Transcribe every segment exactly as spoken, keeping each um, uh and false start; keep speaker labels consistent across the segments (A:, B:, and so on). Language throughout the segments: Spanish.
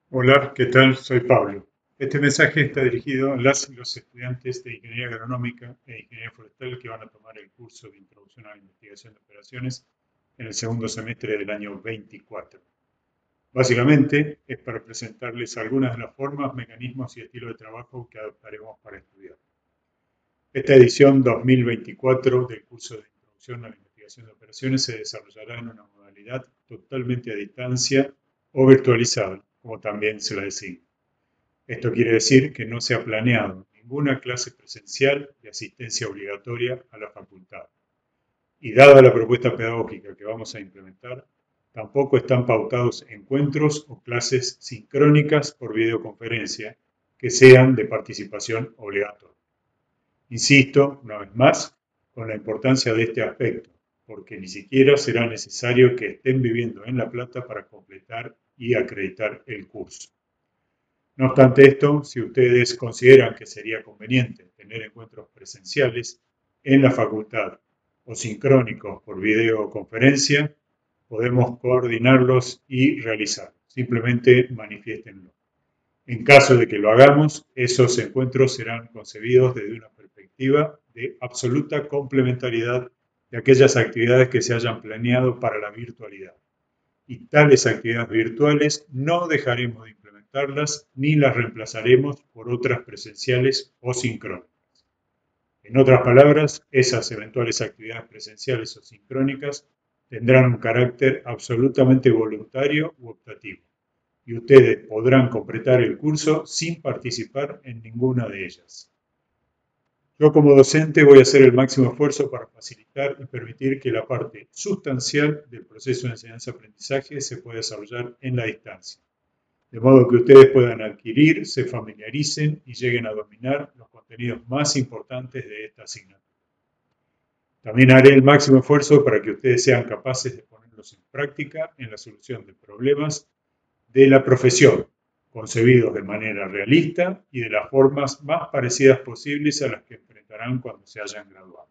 A: Hola, ¿qué tal? Soy Pablo. Este mensaje está dirigido a las y los estudiantes de Ingeniería Agronómica e Ingeniería Forestal que van a tomar el curso de Introducción a la Investigación de Operaciones en el segundo semestre del año veinticuatro. Básicamente es para presentarles algunas de las formas, mecanismos y estilos de trabajo que adoptaremos para estudiar. Esta edición dos mil veinticuatro del curso de Introducción a la Investigación de Operaciones se desarrollará en una modalidad totalmente a distancia o virtualizada, como también se la designa. Esto quiere decir que no se ha planeado ninguna clase presencial de asistencia obligatoria a la facultad. Y dada la propuesta pedagógica que vamos a implementar, tampoco están pautados encuentros o clases sincrónicas por videoconferencia que sean de participación obligatoria. Insisto, una vez más, con la importancia de este aspecto, porque ni siquiera será necesario que estén viviendo en La Plata para completar y acreditar el curso. No obstante esto, si ustedes consideran que sería conveniente tener encuentros presenciales en la facultad o sincrónicos por videoconferencia, podemos coordinarlos y realizarlos. Simplemente manifiéstenlo. En caso de que lo hagamos, esos encuentros serán concebidos desde una perspectiva de absoluta complementariedad de aquellas actividades que se hayan planeado para la virtualidad. Y tales actividades virtuales no dejaremos de implementarlas ni las reemplazaremos por otras presenciales o sincrónicas. En otras palabras, esas eventuales actividades presenciales o sincrónicas tendrán un carácter absolutamente voluntario u optativo, y ustedes podrán completar el curso sin participar en ninguna de ellas. Yo como docente voy a hacer el máximo esfuerzo para facilitar y permitir que la parte sustancial del proceso de enseñanza-aprendizaje se pueda desarrollar en la distancia, de modo que ustedes puedan adquirir, se familiaricen y lleguen a dominar los contenidos más importantes de esta asignatura. También haré el máximo esfuerzo para que ustedes sean capaces de ponerlos en práctica en la solución de problemas de la profesión, concebidos de manera realista y de las formas más parecidas posibles a las que enfrentarán cuando se hayan graduado.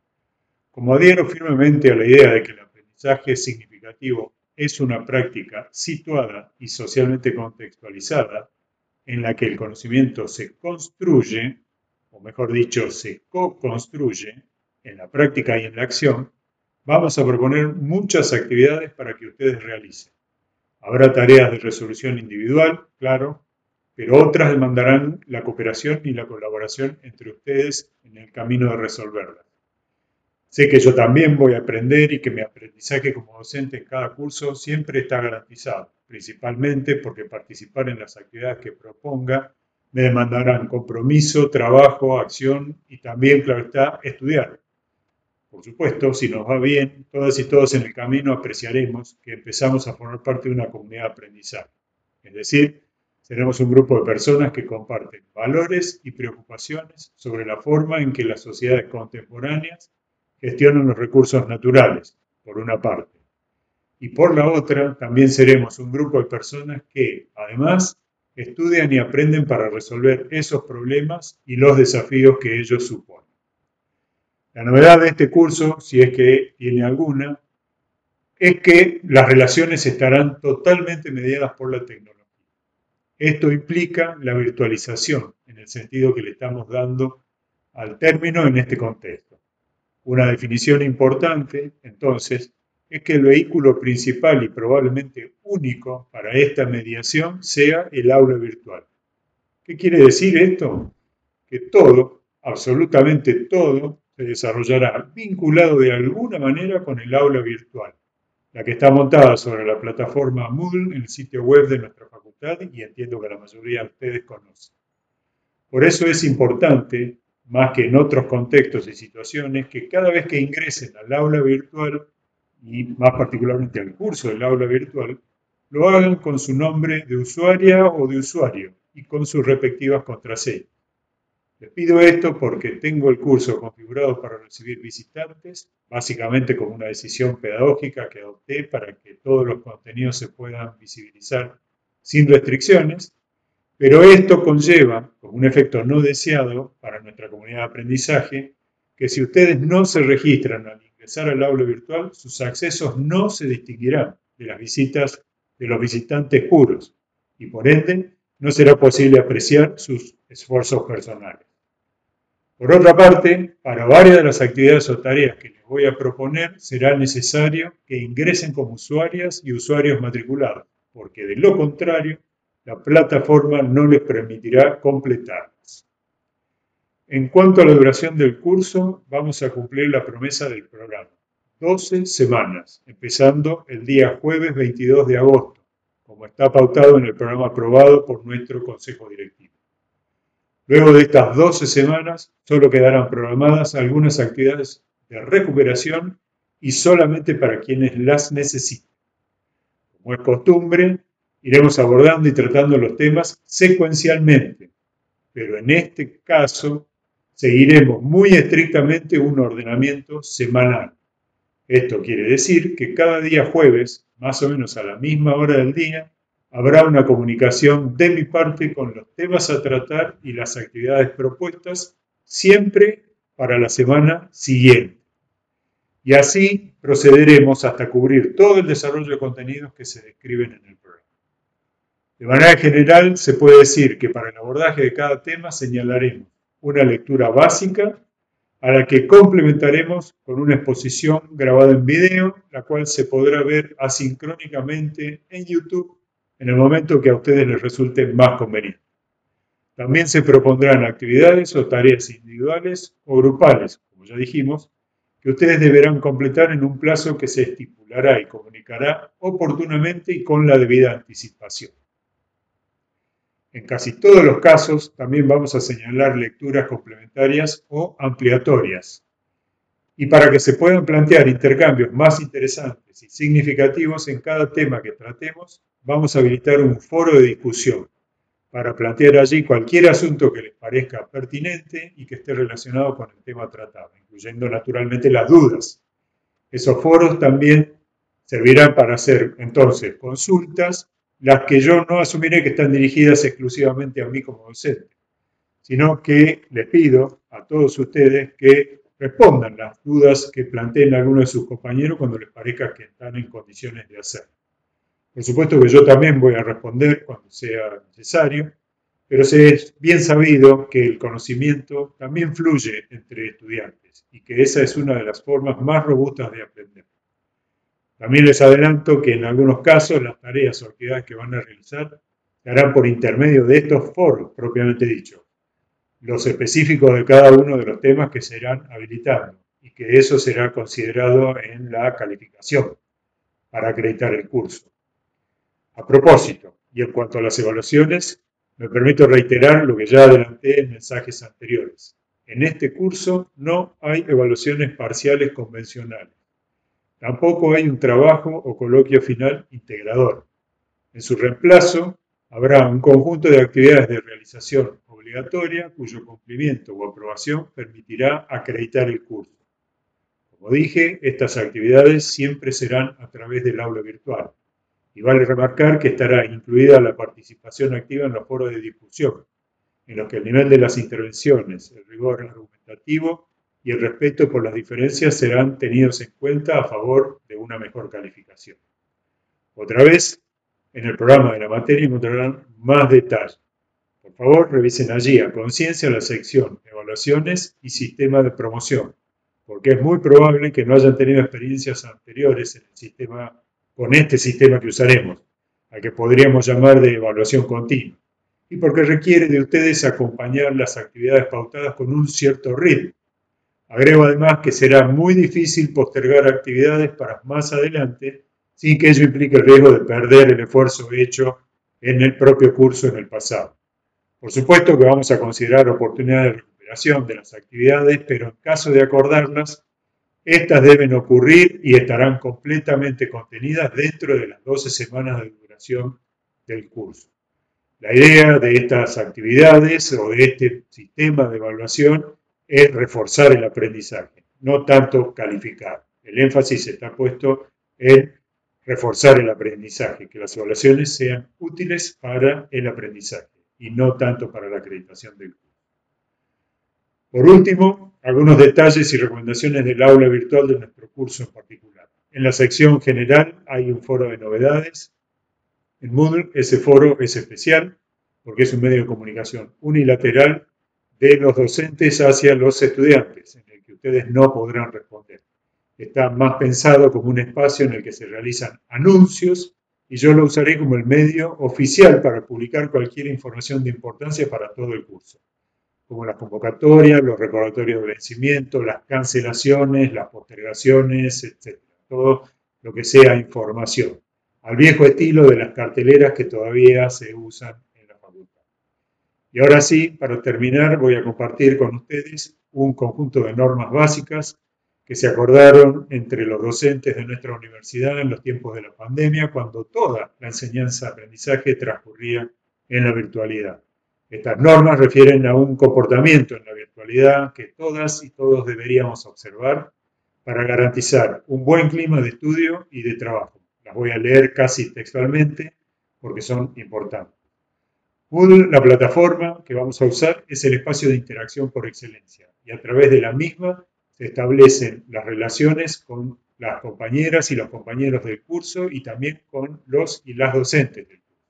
A: Como adhiero firmemente a la idea de que el aprendizaje significativo es una práctica situada y socialmente contextualizada, en la que el conocimiento se construye, o mejor dicho, se co-construye en la práctica y en la acción, vamos a proponer muchas actividades para que ustedes realicen. Habrá tareas de resolución individual, claro, pero otras demandarán la cooperación y la colaboración entre ustedes en el camino de resolverlas. Sé que yo también voy a aprender y que mi aprendizaje como docente en cada curso siempre está garantizado, principalmente porque participar en las actividades que proponga me demandarán compromiso, trabajo, acción y también, claro está, estudiar. Por supuesto, si nos va bien, todas y todos en el camino apreciaremos que empezamos a formar parte de una comunidad de aprendizaje. Es decir, seremos un grupo de personas que comparten valores y preocupaciones sobre la forma en que las sociedades contemporáneas gestionan los recursos naturales, por una parte. Y por la otra, también seremos un grupo de personas que, además, estudian y aprenden para resolver esos problemas y los desafíos que ellos suponen. La novedad de este curso, si es que tiene alguna, es que las relaciones estarán totalmente mediadas por la tecnología. Esto implica la virtualización, en el sentido que le estamos dando al término en este contexto. Una definición importante, entonces, es que el vehículo principal y probablemente único para esta mediación sea el aula virtual. ¿Qué quiere decir esto? Que todo, absolutamente todo, se desarrollará vinculado de alguna manera con el aula virtual, la que está montada sobre la plataforma Moodle en el sitio web de nuestra facultad y entiendo que la mayoría de ustedes conocen. Por eso es importante, más que en otros contextos y situaciones, que cada vez que ingresen al aula virtual, y más particularmente al curso del aula virtual, lo hagan con su nombre de usuaria o de usuario y con sus respectivas contraseñas. Les pido esto porque tengo el curso configurado para recibir visitantes, básicamente como una decisión pedagógica que adopté para que todos los contenidos se puedan visibilizar sin restricciones, pero esto conlleva, como un efecto no deseado para nuestra comunidad de aprendizaje, que si ustedes no se registran al ingresar al aula virtual, sus accesos no se distinguirán de las visitas de los visitantes puros y por ende no será posible apreciar sus esfuerzos personales. Por otra parte, para varias de las actividades o tareas que les voy a proponer, será necesario que ingresen como usuarias y usuarios matriculados, porque de lo contrario, la plataforma no les permitirá completarlas. En cuanto a la duración del curso, vamos a cumplir la promesa del programa. doce semanas, empezando el día jueves veintidós de agosto, como está pautado en el programa aprobado por nuestro Consejo Directivo. Luego de estas doce semanas, solo quedarán programadas algunas actividades de recuperación y solamente para quienes las necesiten. Como es costumbre, iremos abordando y tratando los temas secuencialmente, pero en este caso seguiremos muy estrictamente un ordenamiento semanal. Esto quiere decir que cada día jueves, más o menos a la misma hora del día, habrá una comunicación de mi parte con los temas a tratar y las actividades propuestas, siempre para la semana siguiente. Y así procederemos hasta cubrir todo el desarrollo de contenidos que se describen en el programa. De manera general, se puede decir que para el abordaje de cada tema señalaremos una lectura básica, a la que complementaremos con una exposición grabada en video, la cual se podrá ver asincrónicamente en YouTube en el momento que a ustedes les resulte más conveniente. También se propondrán actividades o tareas individuales o grupales, como ya dijimos, que ustedes deberán completar en un plazo que se estipulará y comunicará oportunamente y con la debida anticipación. En casi todos los casos también vamos a señalar lecturas complementarias o ampliatorias. Y para que se puedan plantear intercambios más interesantes y significativos en cada tema que tratemos, vamos a habilitar un foro de discusión para plantear allí cualquier asunto que les parezca pertinente y que esté relacionado con el tema tratado, incluyendo naturalmente las dudas. Esos foros también servirán para hacer entonces consultas, las que yo no asumiré que están dirigidas exclusivamente a mí como docente, sino que les pido a todos ustedes que respondan las dudas que planteen algunos de sus compañeros cuando les parezca que están en condiciones de hacerlo. Por supuesto que yo también voy a responder cuando sea necesario, pero es bien sabido que el conocimiento también fluye entre estudiantes y que esa es una de las formas más robustas de aprender. También les adelanto que en algunos casos las tareas o actividades que van a realizar se harán por intermedio de estos foros, propiamente dicho, los específicos de cada uno de los temas que se irán habilitando y que eso será considerado en la calificación para acreditar el curso. A propósito, y en cuanto a las evaluaciones, me permito reiterar lo que ya adelanté en mensajes anteriores. En este curso no hay evaluaciones parciales convencionales. Tampoco hay un trabajo o coloquio final integrador. En su reemplazo, habrá un conjunto de actividades de realización obligatoria cuyo cumplimiento o aprobación permitirá acreditar el curso. Como dije, estas actividades siempre serán a través del aula virtual. Y vale remarcar que estará incluida la participación activa en los foros de discusión, en los que el nivel de las intervenciones, el rigor argumentativo y el respeto por las diferencias serán tenidos en cuenta a favor de una mejor calificación. Otra vez, en el programa de la materia encontrarán más detalle. Por favor, revisen allí a conciencia la sección Evaluaciones y Sistema de Promoción, porque es muy probable que no hayan tenido experiencias anteriores en el sistema, con este sistema que usaremos, al que podríamos llamar de evaluación continua, y porque requiere de ustedes acompañar las actividades pautadas con un cierto ritmo. Agrego además que será muy difícil postergar actividades para más adelante sin que ello implique el riesgo de perder el esfuerzo hecho en el propio curso en el pasado. Por supuesto que vamos a considerar oportunidades de recuperación de las actividades, pero en caso de acordarlas, estas deben ocurrir y estarán completamente contenidas dentro de las doce semanas de duración del curso. La idea de estas actividades o de este sistema de evaluación es reforzar el aprendizaje, no tanto calificar. El énfasis está puesto en reforzar el aprendizaje, que las evaluaciones sean útiles para el aprendizaje y no tanto para la acreditación del curso. Por último, algunos detalles y recomendaciones del aula virtual de nuestro curso en particular. En la sección general hay un foro de novedades En Moodle ese foro es especial porque es un medio de comunicación unilateral de los docentes hacia los estudiantes, en el que ustedes no podrán responder. Está más pensado como un espacio en el que se realizan anuncios y yo lo usaré como el medio oficial para publicar cualquier información de importancia para todo el curso, como las convocatorias, los recordatorios de vencimiento, las cancelaciones, las postergaciones, etcétera. Todo lo que sea información, al viejo estilo de las carteleras que todavía se usan en la facultad. Y ahora sí, para terminar, voy a compartir con ustedes un conjunto de normas básicas que se acordaron entre los docentes de nuestra universidad en los tiempos de la pandemia, cuando toda la enseñanza-aprendizaje transcurría en la virtualidad. Estas normas refieren a un comportamiento en la virtualidad que todas y todos deberíamos observar para garantizar un buen clima de estudio y de trabajo. Las voy a leer casi textualmente porque son importantes. Moodle, la plataforma que vamos a usar, es el espacio de interacción por excelencia y a través de la misma se establecen las relaciones con las compañeras y los compañeros del curso y también con los y las docentes del curso.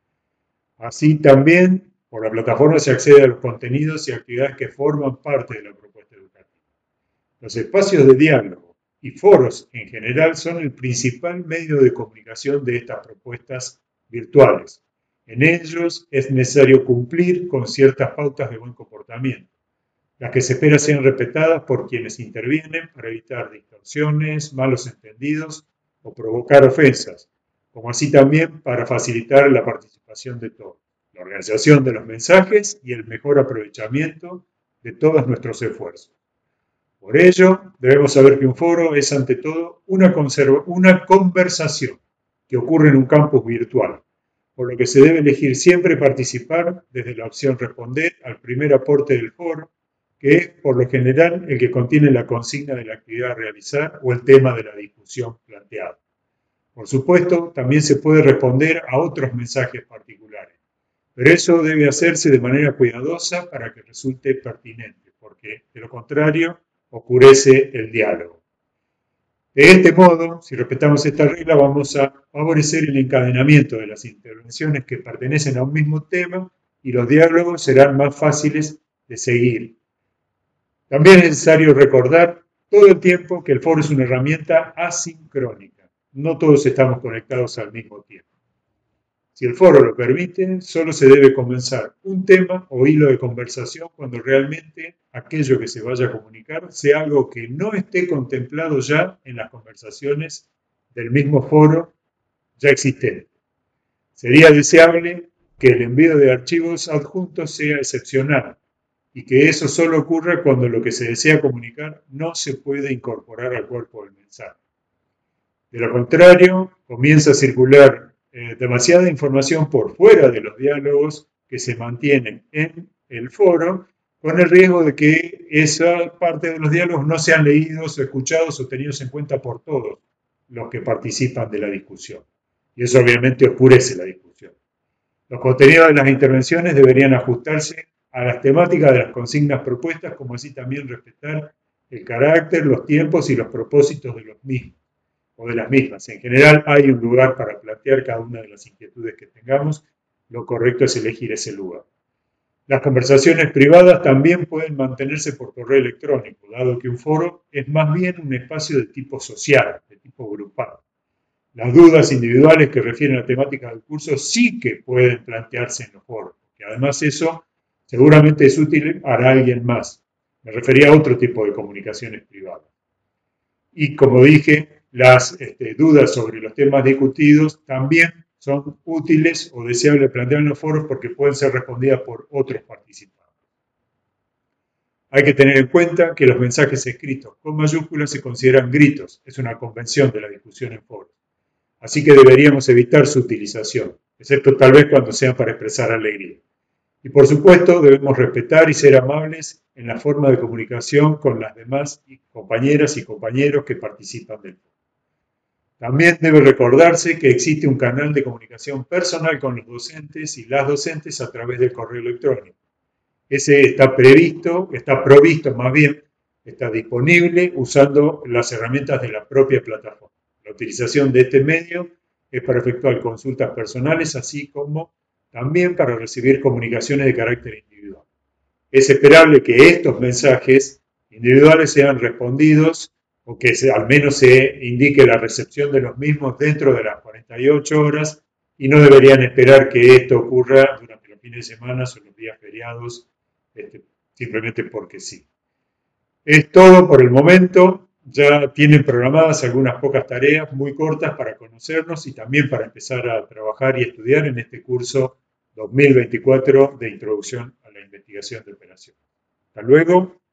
A: Así también, por la plataforma se accede a los contenidos y actividades que forman parte de la propuesta educativa. Los espacios de diálogo y foros en general son el principal medio de comunicación de estas propuestas virtuales. En ellos es necesario cumplir con ciertas pautas de buen comportamiento, las que se espera sean respetadas por quienes intervienen para evitar distorsiones, malos entendidos o provocar ofensas, como así también para facilitar la participación de todos, la organización de los mensajes y el mejor aprovechamiento de todos nuestros esfuerzos. Por ello, debemos saber que un foro es ante todo una, una conversación que ocurre en un campus virtual, por lo que se debe elegir siempre participar desde la opción responder al primer aporte del foro, que es por lo general el que contiene la consigna de la actividad a realizar o el tema de la discusión planteada. Por supuesto, también se puede responder a otros mensajes particulares, pero eso debe hacerse de manera cuidadosa para que resulte pertinente, porque de lo contrario oscurece el diálogo. De este modo, si respetamos esta regla, vamos a favorecer el encadenamiento de las intervenciones que pertenecen a un mismo tema y los diálogos serán más fáciles de seguir. También es necesario recordar todo el tiempo que el foro es una herramienta asincrónica. No todos estamos conectados al mismo tiempo. Si el foro lo permite, solo se debe comenzar un tema o hilo de conversación cuando realmente aquello que se vaya a comunicar sea algo que no esté contemplado ya en las conversaciones del mismo foro ya existente. Sería deseable que el envío de archivos adjuntos sea excepcional y que eso solo ocurra cuando lo que se desea comunicar no se puede incorporar al cuerpo del mensaje. De lo contrario, comienza a circular eh, demasiada información por fuera de los diálogos que se mantienen en el foro, con el riesgo de que esa parte de los diálogos no sean leídos, escuchados o tenidos en cuenta por todos los que participan de la discusión. Y eso obviamente oscurece la discusión. Los contenidos de las intervenciones deberían ajustarse a las temáticas de las consignas propuestas, como así también respetar el carácter, los tiempos y los propósitos de los mismos o de las mismas. En general hay un lugar para plantear cada una de las inquietudes que tengamos. Lo correcto es elegir ese lugar. Las conversaciones privadas también pueden mantenerse por correo electrónico, dado que un foro es más bien un espacio de tipo social, de tipo grupal. Las dudas individuales que refieren a temáticas del curso sí que pueden plantearse en los foros, porque además eso seguramente es útil para alguien más. Me refería a otro tipo de comunicaciones privadas. Y como dije, las este, dudas sobre los temas discutidos también son útiles o deseables plantear en los foros porque pueden ser respondidas por otros participantes. Hay que tener en cuenta que los mensajes escritos con mayúsculas se consideran gritos, es una convención de la discusión en foros. Así que deberíamos evitar su utilización, excepto tal vez cuando sean para expresar alegría. Y por supuesto debemos respetar y ser amables en la forma de comunicación con las demás compañeras y compañeros que participan del foro. También debe recordarse que existe un canal de comunicación personal con los docentes y las docentes a través del correo electrónico. Ese está previsto, está provisto más bien, está disponible usando las herramientas de la propia plataforma. La utilización de este medio es para efectuar consultas personales, así como también para recibir comunicaciones de carácter individual. Es esperable que estos mensajes individuales sean respondidos o que se, al menos se indique la recepción de los mismos dentro de las cuarenta y ocho horas y no deberían esperar que esto ocurra durante los fines de semana o los días feriados, este, simplemente porque sí. Es todo por el momento. Ya tienen programadas algunas pocas tareas muy cortas para conocernos y también para empezar a trabajar y estudiar en este curso dos mil veinticuatro de Introducción a la Investigación de Operaciones. Hasta luego.